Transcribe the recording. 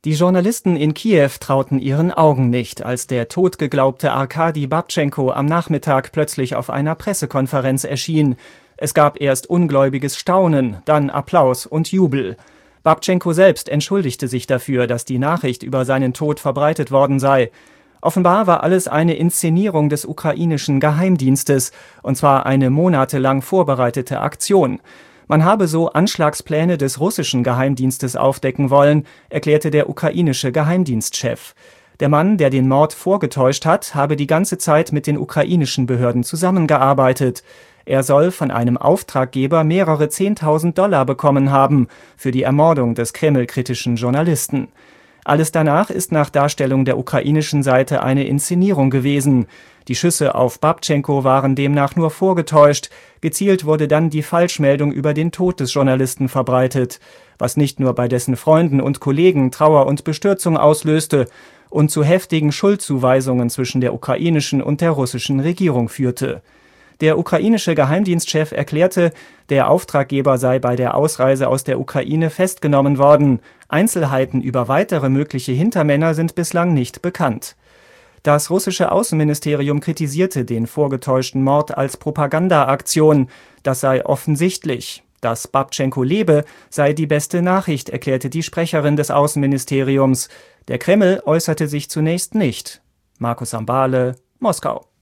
Die Journalisten in Kiew trauten ihren Augen nicht, als der totgeglaubte Arkadi Babtschenko am Nachmittag plötzlich auf einer Pressekonferenz erschien. Es gab erst ungläubiges Staunen, dann Applaus und Jubel. Babtschenko selbst entschuldigte sich dafür, dass die Nachricht über seinen Tod verbreitet worden sei. Offenbar war alles eine Inszenierung des ukrainischen Geheimdienstes, und zwar eine monatelang vorbereitete Aktion. Man habe so Anschlagspläne des russischen Geheimdienstes aufdecken wollen, erklärte der ukrainische Geheimdienstchef. Der Mann, der den Mord vorgetäuscht hat, habe die ganze Zeit mit den ukrainischen Behörden zusammengearbeitet. Er soll von einem Auftraggeber mehrere 10.000 $ bekommen haben für die Ermordung des kremlkritischen Journalisten. Alles danach ist nach Darstellung der ukrainischen Seite eine Inszenierung gewesen. Die Schüsse auf Babtschenko waren demnach nur vorgetäuscht. Gezielt wurde dann die Falschmeldung über den Tod des Journalisten verbreitet, was nicht nur bei dessen Freunden und Kollegen Trauer und Bestürzung auslöste und zu heftigen Schuldzuweisungen zwischen der ukrainischen und der russischen Regierung führte. Der ukrainische Geheimdienstchef erklärte, der Auftraggeber sei bei der Ausreise aus der Ukraine festgenommen worden. Einzelheiten über weitere mögliche Hintermänner sind bislang nicht bekannt. Das russische Außenministerium kritisierte den vorgetäuschten Mord als Propagandaaktion. Das sei offensichtlich. Dass Babtschenko lebe, sei die beste Nachricht, erklärte die Sprecherin des Außenministeriums. Der Kreml äußerte sich zunächst nicht. Markus Sambale, Moskau.